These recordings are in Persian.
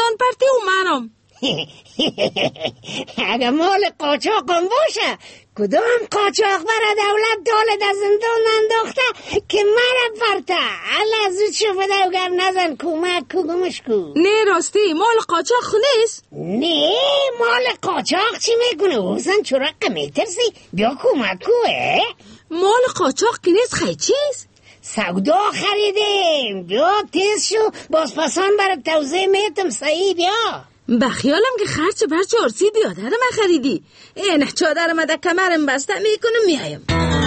جان پرتی و مرم. اگه مال قاچاقم باشه کدام قاچاق برای دولت دولت از زندان انداخته که مرا پرته الله زود شفته و گر نزن کمک کدومش کو. نه راستی مال قاچاق نیست؟ نه مال قاچاق چی میکنه اوزن چرا میترسی بیا کمک کوه. مال قاچاق که نیست خیلی چیز سودا خریدیم بیا تیز شو بازپسان برای توضیح میتم صحیح بیا. بخیالم که خرچ برچ ارسی بیادر من خریدی. اینه چادر مده کمرم بسته میکنم میایم.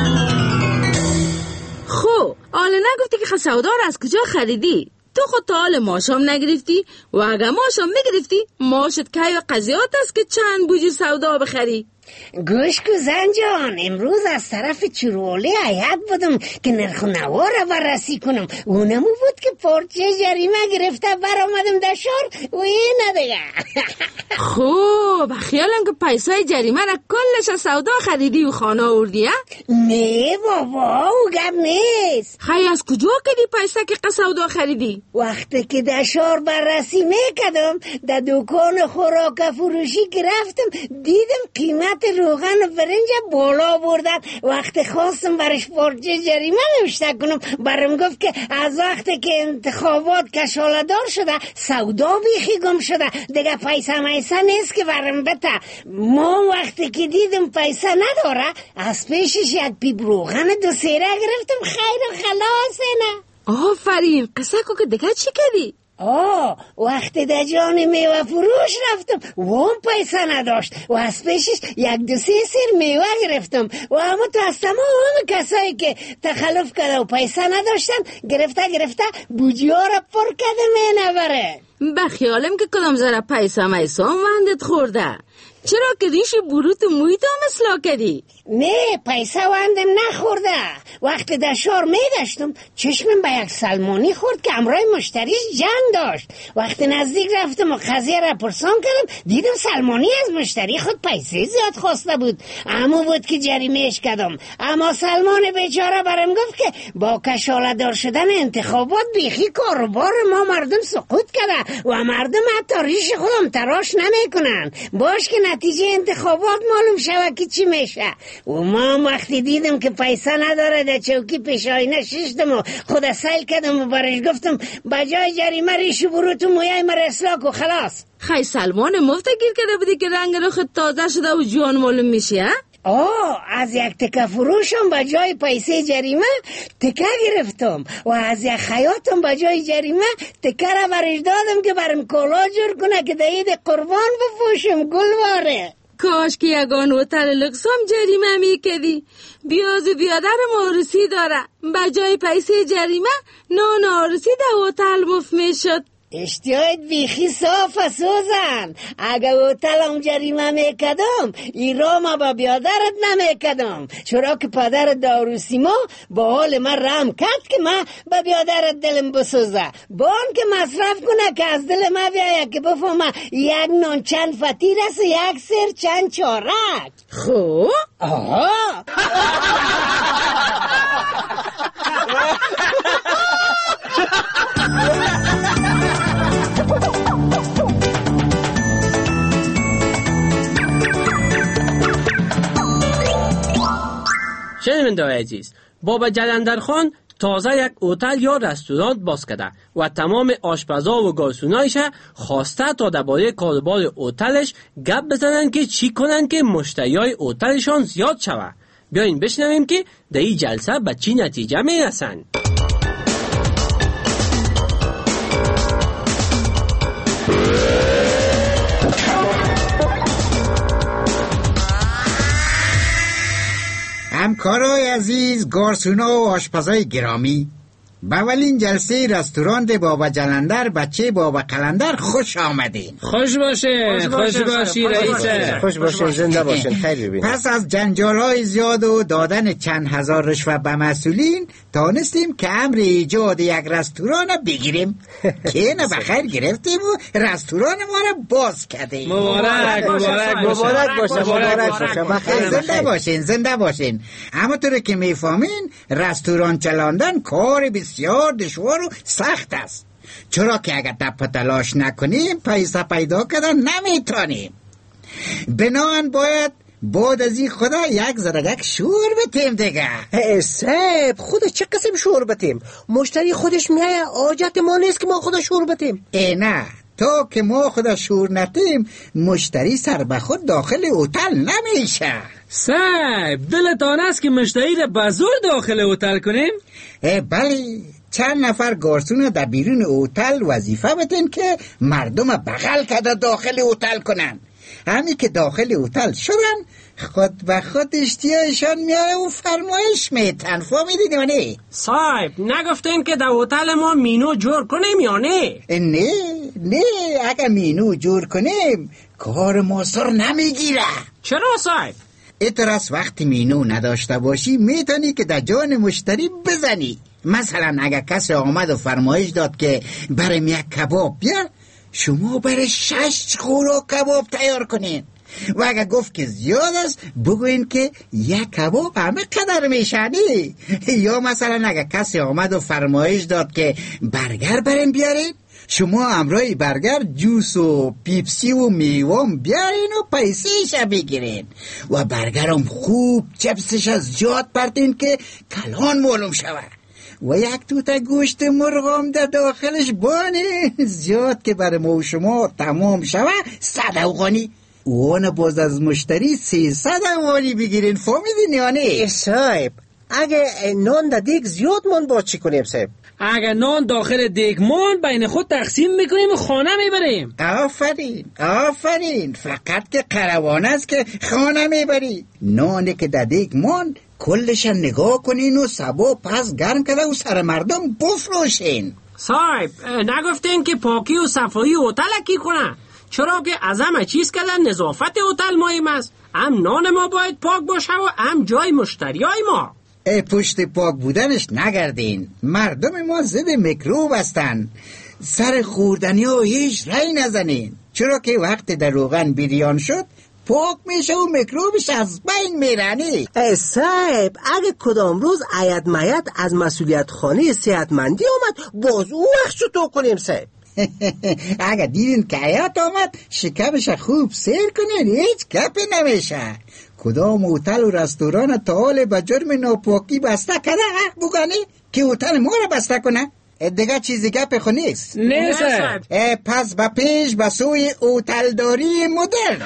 خب حالا نگفتی که سودا رو از کجا خریدی؟ تو خود تا حال ماشام نگرفتی و اگه ماشام میگرفتی ماشت که و قضیات است که چند بوجی سودا بخری. گوش کو زن جان امروز از طرف چرولی هیئت بودم که نرخ و نوا را بررسی کنم. اونمو بود که پارچه جریمه گرفته برآمدم دشار و اینه دیگه. خوب خیالم که پیسای جریمه را کلش از سودا خریدی و خانه آوردی. نه بابا او گپ نیست. خیلی از کجا کدی پیسه که سودا خریدی؟ وقتی که دشار بررسی میکردم در دکان خوراک فروشی که رفتم دیدم قیمت روغن و برنج بالا بردن. وقتی خواستم برش پارچه جریمه نوشته کنم برام گفت که از وقتی که انتخابات کشاله‌دار شده سودا بیخی گم شده دیگه پیسه میسه نیست که برام بده. ما وقتی که دیدم پیسه نداره از پیشش یک پیپ روغن 2 سیره گرفتم خیر و خلاص. نه آفرین قصه کو که دیگه چی کردی؟ وقتی در جان میوه فروش رفتم و هم پیسه نداشت و از پیشش 1-2 سیر میوه گرفتم و اما تو از تمام کسایی که تخلف کرده و پیسه نداشتن گرفته بوجی ها را پر کرده می نبره. بخیالم که کدام زره پیسه میسه هم وندت خورده. چرا که ریش بروت مویت هم اصلاح کردی؟ نه پیسه وندم نخورده. وقتی در شهر میگشتم چشمم به یک سلمانی خورد که امرای مشتریش جنگ داشت. وقتی نزدیک رفتم و قضیه را پرسان کردم دیدم سلمانی از مشتری خود پیسه زیاد خواسته بود. اما بود که جریمهش کردم. اما سلمان بیچاره برام گفت که با کشاله‌دار شدن انتخابات بیخی کاروبار ما مردم سقوط کرده و مردم حتی ریش خودم تراش نمیکنن. باش که نتیجه انتخابات معلوم شود که چی میشه. و ما وقتی دیدم که پیسه نداره در چوکی پیش آینه ششتم و خود سیل کردم و برش گفتم بجای جریمه ریش بروت و مویای مر اصلاح و خلاص. خیلی سلمان مفت گیر کرده بودی که رنگ رخت تازه شده و جوان معلوم میشه. از یک تکه فروشم به جای پیسه جریمه تکه گرفتم و از یک خیاطم به جای جریمه تکه را برش دادم که برم کلا جور کنه که در عید قربان بپوشم گلواره. کاش که یگان هتل لکس هم جریمه میکدی. بیاز و بیادرم آرسی داره به جای پیسه جریمه نان آرسی در هتل مفت میشد. اشتیاید بیخی صاف سوزن. اگه هتلم جریمه میکدم ایرام با بیادرت نمیکدم چرا که پدر داروسی ما با حال من رحم کرد که من با بیادرت دلم بسوزه. بان که مصرف کنه که از دل من بیایه که بفهمه یک نان چند فطیر است و یک سر چند چارک. خوب شنونده‌های عزیز، بابا جلندرخان تازه یک هتل یا رستوران باز کرده و تمام آشپزا و گارسونایش خواسته تا درباره کاروبار هتلش گپ بزنن که چی کنن که مشتریای هتلشان زیاد شود. بیاین بشنویم که در این جلسه به چی نتیجه میرسن. همکارای عزیز، گارسونا و آشپزای گرامی، به اولین جلسه رستوران بابا جلندر بچه بابا قلندر خوش آمدین. خوش باشه. خوش باشی رئیسه. خوش باشه. زنده باشین. خیلی ببینید. پس از جنجال‌های زیاد و دادن چند هزار رشوه به مسئولین تانستیم که امر ایجاد یک رستوران بگیریم که اینو بخیر گرفتیم و رستوران ما را باز کردیم. مبارک باشه. زنده باشین. اما طور که میفهمین رستوران چلاندن کار بسیار دشوار و سخت است. چرا که اگر تپ تلاش نکنیم پیسه پیدا کردن نمیتونیم. بنان باید بعد از این خدا یک زرگک شور بتیم دیگه. صاحب خود چه قسم شور بتیم؟ مشتری خودش میایه، حاجت ما نیست که ما خدا شور بتیم. نه، تا که ما خدا شور نتیم مشتری سر به خود داخل هتل نمیشه. صاحب دلتان است که مشتری را به زور داخل هتل کنیم؟ بله، چند نفر گارسون در بیرون هتل وظیفه بدین که مردم بغل کرده داخل هتل کنن. همین که داخل هتل شدن خود به خود اشتیایشان میاره و فرمایش میتن. فهمیدین یا نه؟ صاحب نگفتین که در هتل ما مینو جور کنیم یا نه؟ نه اگه مینو جور کنیم کار ما سر نمیگیره. چرا صاحب؟ اتراس وقتی مینو نداشته باشی میتونی که در جان مشتری بزنی. مثلا اگه کسی آمد و فرمایش داد که برم یک کباب بیار، شما برای 6 خوراک کباب تیار کنین. و اگه گفت که زیاد است بگوین که یک کباب همه قدر میشنی. یا مثلا اگه کسی آمد و فرمایش داد که برگر بریم بیارین، شما امرای برگر جوس و پیپسی و میوام بیارین و پیسیش بگیرین. و برگرم خوب چپسش از زیاد پرتین که کلان معلوم شود. و یک توت گوشت مرغام در داخلش بانه زیاد که برای ما و شما تمام شود 100 افغانی. اون باز از مشتری 300 افغانی بگیرین. فهمیدین یا نه؟ صاحب اگه نان در دیگ زیاد من با چی کنیم صاحب؟ اگر نان داخل دیگ من بین خود تقسیم میکنیم و خانه میبریم. آفرین. فقط که قروان است که خانه میبری. نانی که در دیگ من کلش نگاه کنین و سبا پس گرم کرده و سر مردم بفروشین. صاحب نگفتین که پاکی و صفایی هتل کی کنه؟ چرا که از همه چیز کردن نظافت هتل مهم است. هم نان ما باید پاک باشه و هم جای مشتریای ما. پشت پاک بودنش نگردین. مردم ما ضد میکروب هستن. سر خوردنی ها هیچ رای نزنین، چرا که وقت در روغن بیریان شد پاک میشه و میکروبش از بین میرنی. صاحب اگه کدام روز عید میت از مسئولیت خانه صحتمندی آمد باز او وقت تو کنیم صاحب. اگه دیدین که عیات آمد شکمش خوب سیر کنین، هیچ گپی نمیشه. کدام هتل و رستوران تا حال به جرم ناپاکی بسته کرده بگانی که هتل ما را بسته کنه؟ دیگه چیزی گپ خو نیست. نه صاحب. پس به پیش به سوی هتلداری مدرن.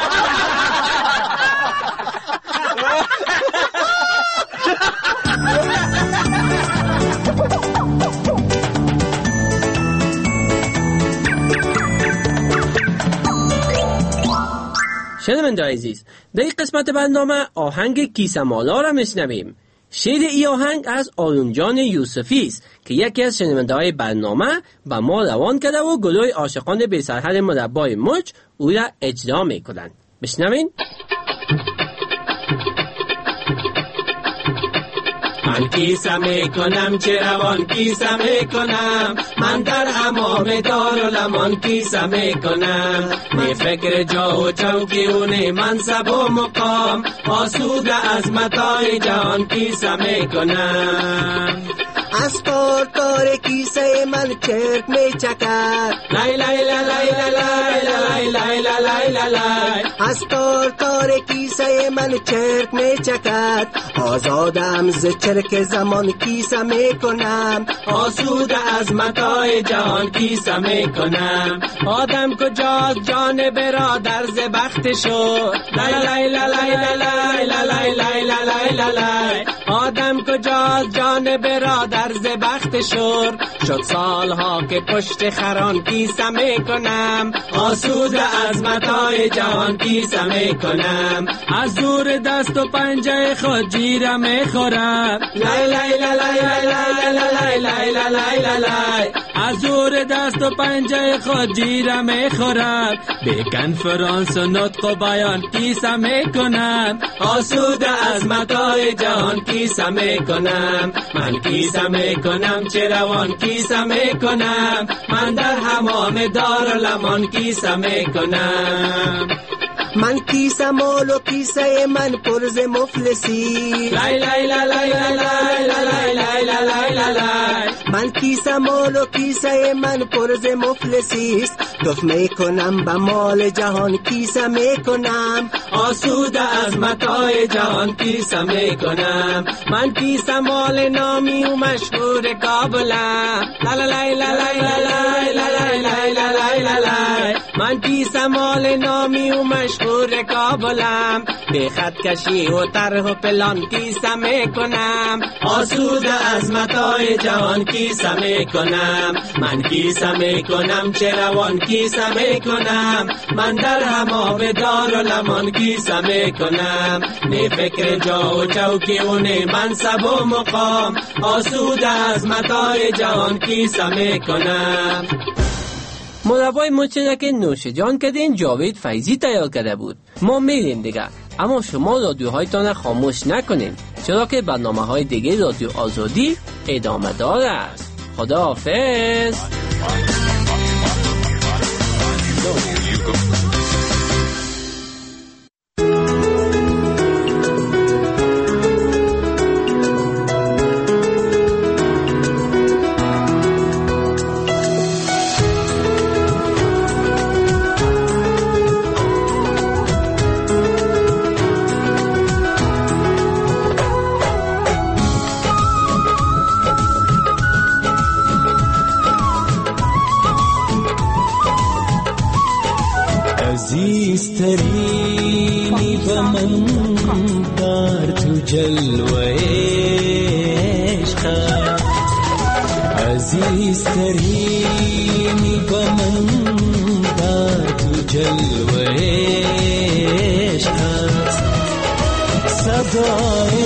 شنونده عزیز، در این قسمت برنامه آهنگ کیسه مالا را میشنویم. شعر ای آهنگ از آلون جان یوسفی است که یکی از شنونده های برنامه به ما روان کرده و گروه عاشقان بی سرحد مربای مچ او را اجرا میکنند. بشنوین. من کیسه میکنم چه روان کیسه میکنم، من در حمام دارالمان کیسه میکنم. می فکر جا و چوکیونه منصب و مقام، آسوده از متاع جهان کیسه میکنم. از کار کیسه من چرک می چکد، لای لای لای لای لای لای لای لای لای. از کار کیسه من چرک می چکد، آزادم ز چرک زمان کیسه می کنم. آسوده از متاع جهان کیسه می کنم. آدم کجاست جان برادر ز بخت شد، لای لای لای لای لای لای لای لای. آدم کجاست جان برادر ز بخت شور، شد سالها که پشت خران کیسه میکنم. آسوده از متاع جهان کیسه میکنم. از دور دست و پنجه خود جیره میخورم، لای لای لای لای لای لای لای لای. از دور دست و پنجه خود جیره میخورم. به کنفرانس و نطق و بیان کیسه میکنم. آسوده از متاع جهان کیسه میکنم. من کیسه میکنم چه روان کیسه میکنم، من در حمام دارالمان کیسه میکنم. من کیسه مال و کیسه من پرز مفلسی. لای لای لای لای لای لای لای لای لای. من کیسه مال و کیسه من پرز مفلسی است. دف میکنم به مال جهان کیسه میکنم. آسوده از متاع جهان کیسه میکنم. من کیسه مال نامی و مشهور کابلم. لای لای لای لای لای لای لای لای. من کیسه مال نامی و مشهور کابلم. به خط کشی و طرح و پلان کیسه میکنم. آسوده از متاع جهان کیسه میکنم. من کیسه میکنم چه روان کیسه میکنم. من در همام دارالمان کیسه میکنم. نه فکر جا و چوکی و نه منصب و مقام. آسوده از متاع جهان کیسه میکنم. مربای مچه که نوش جان کردین جاوید فیضی تیار کرده بود. ما میریم دیگه، اما شما رادیوهایتان خاموش نکنین، چرا که برنامه‌های دیگه رادیو آزادی ادامه دار است. خدا حافظ. عزیزترینی به من در تو جلوه عشق. عزیزترینی به من در تو جلوه عشق. صدای